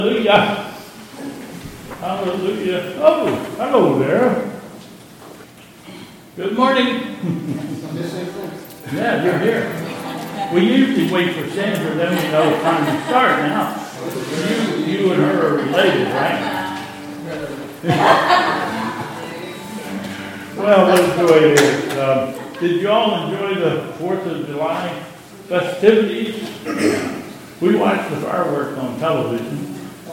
Hallelujah. Hallelujah. Oh, hello there. Good morning. Yeah, you're here. We usually wait for Sandra, then we know it's time to start now. You and her are related, right? Well, what a joy it is. Did you all enjoy the 4th of July festivities? We watched the fireworks on television.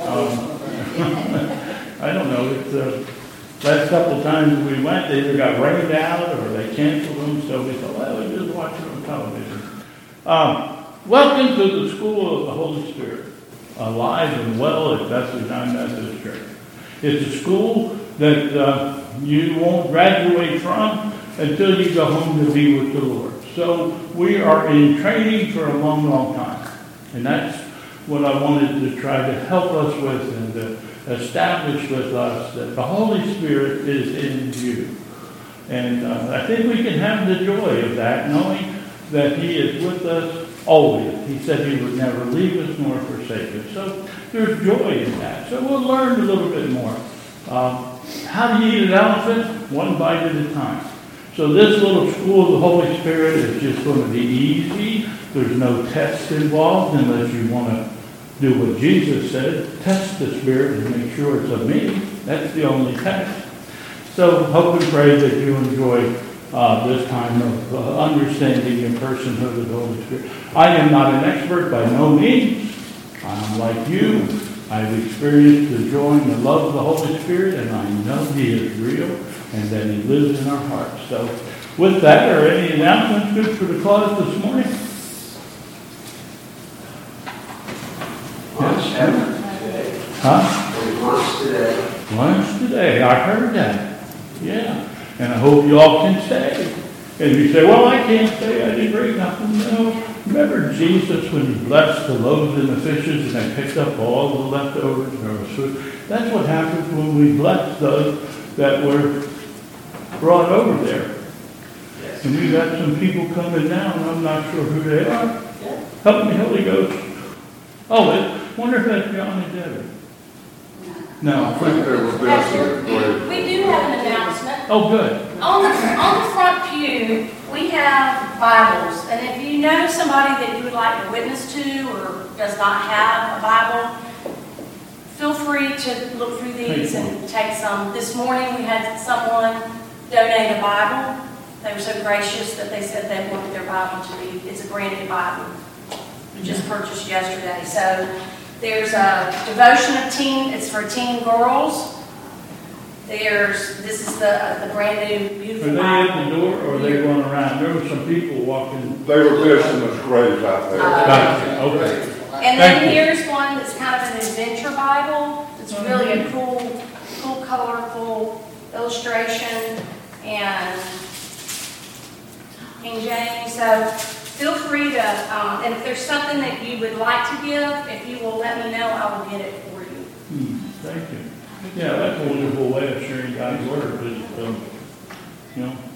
I don't know, it's last couple of times we went, they either got rained out or they canceled them, so we thought, well, we'll just watch it on television. Welcome to the School of the Holy Spirit, alive and well at Bethlehem Methodist Church. It's a school that you won't graduate from until you go home to be with the Lord. So we are in training for a long, long time. And that's what I wanted to try to help us with and to establish with us that the Holy Spirit is in you. And I think we can have the joy of that, knowing that He is with us always. He said He would never leave us nor forsake us. So there's joy in that. So we'll learn a little bit more. How do you eat an elephant? One bite at a time. So this little school of the Holy Spirit is just going to be easy. There's no test involved unless you want to do what Jesus said. Test the Spirit and make sure it's of me. That's the only test. So hope and pray that you enjoy this time of understanding the personhood of the Holy Spirit. I am not an expert by no means. I'm like you. I've experienced the joy and the love of the Holy Spirit, and I know He is real and that He lives in our hearts. So with that, are any announcements good for the cause this morning? Lunch today. Huh? Lunch today. Lunch today. I heard that. Yeah. And I hope you all can stay. And you say, well, I can't stay. I didn't bring nothing. No. Remember Jesus when He blessed the loaves and the fishes and they picked up all the leftovers and there was food? That's what happens when we bless those that were brought over there. Yes. And we got some people coming down. I'm not sure who they are. Help me, Holy Ghost. Oh, I wonder if that's John and Debbie. No. I think they were blessed. We do have an announcement. Oh, good. On the front pew, we have Bibles. And if you know somebody that you would like to witness to or does not have a Bible, feel free to look through these and take some. This morning we had someone donate a Bible. They were so gracious that they said they wanted their Bible to be, it's a brand new Bible. We just purchased yesterday. So there's a devotion of teen, it's for teen girls. This is the brand new, beautiful Are they Bible. at the door or are they going around? There were some people walking. They were fishing the graves out there. Gotcha. Okay. And then here's one that's kind of an adventure Bible. It's really a cool, colorful illustration and King James. So feel free to, and if there's something that you would like to give, if you will let me know, I will get it for you. Thank you. Yeah, that's a wonderful way of sharing God's Word. Is,